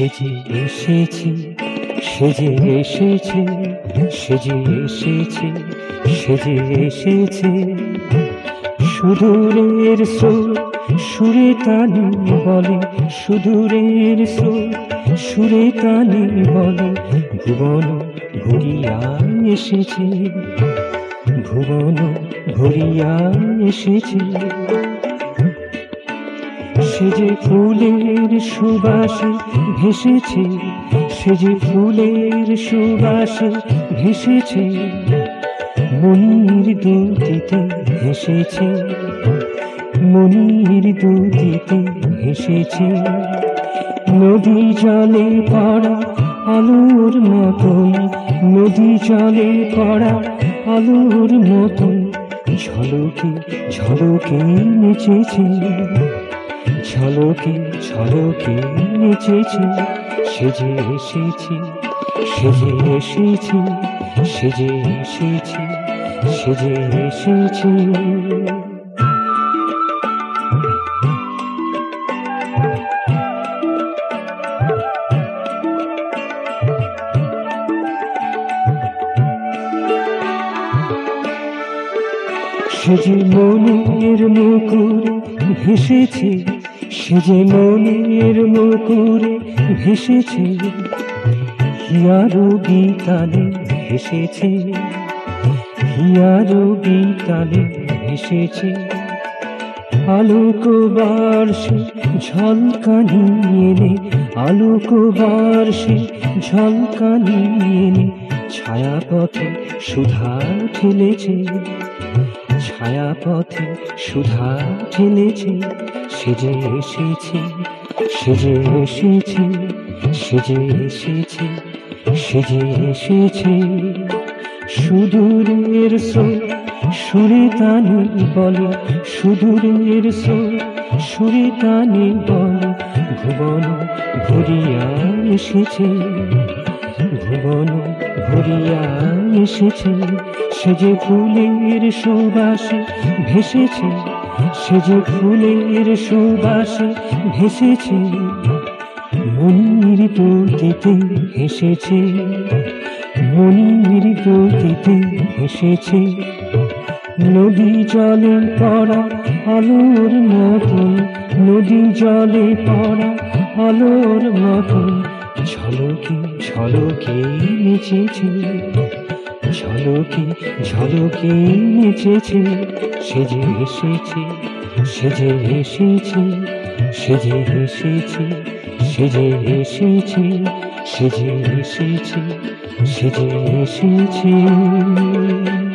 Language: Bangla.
সেজে এসেছি, সেজে এসেছি, সেজে এসেছি, সেজে এসেছি। সুদূরের স্রোত সুরে টানে বলে, সুদূরের স্রোত সুরে টানে বলে, ভুবন ভরিয়া এসেছে, ভুবন ভরিয়া এসেছে। সেজে ফুলের সুবাসে ভেসেছে, সেজে ফুলের সুবাসে ভেসেছে, মনির দুটিতে হেসেছে, মনির দুটিতে হেসেছে। নদী জলে পড়া আলোর মতন, নদী জলে পড়া আলোর মতন, ঝলকে ঝলকে নেচেছে, ঝলকে ঝলকে নেচেছে। সেজে এসেছি, সেজে এসেছি, সেজে এসেছি, সেজে এসেছি। সেজে মনের মুকুরে ভেসেছে, সেজে মনের মুকুরে ভেসেছে, হিয়ারো বিতানে ভেসেছে, হিয়ারো বিতানে ভেসেছে। আলোক বার্ষে ঝলকানি এনে, আলোক বার্ষে ঝলকানি এনে, ছায়াপথে সুধা ঠেলেছে, ছায়াপথে সুধা ঠেলেছে। সেজে এসেছি, সেজে এসেছি, সেজে এসেছি, সেজে এসেছি। সুদূরের স্রোত সুরে টানে বলে, সুদূরের স্রোত সুরে টানে বলে, ভুবন ভরিয়া এসেছে, ভুবন ভরিয়া এসেছে। সেজে ফুলের সুবাসে ভেসেছে, সেজে ফুলের সুবাসে ভেসেছে, মনির দুটিতে হেসেছে, মনির দুটিতে হেসেছে। নদী জলে পড়া আলোর মতন, নদী জলে পড়া আলোর মতন, ঝলকে ঝলকে নেচেছে, ঝলকে ঝলকে নেচেছে। সেজে এসেছি, সেজে এসেছি, সেজে এসেছি, সেজে এসেছি, সেজে এসেছি, সেজে এসেছি।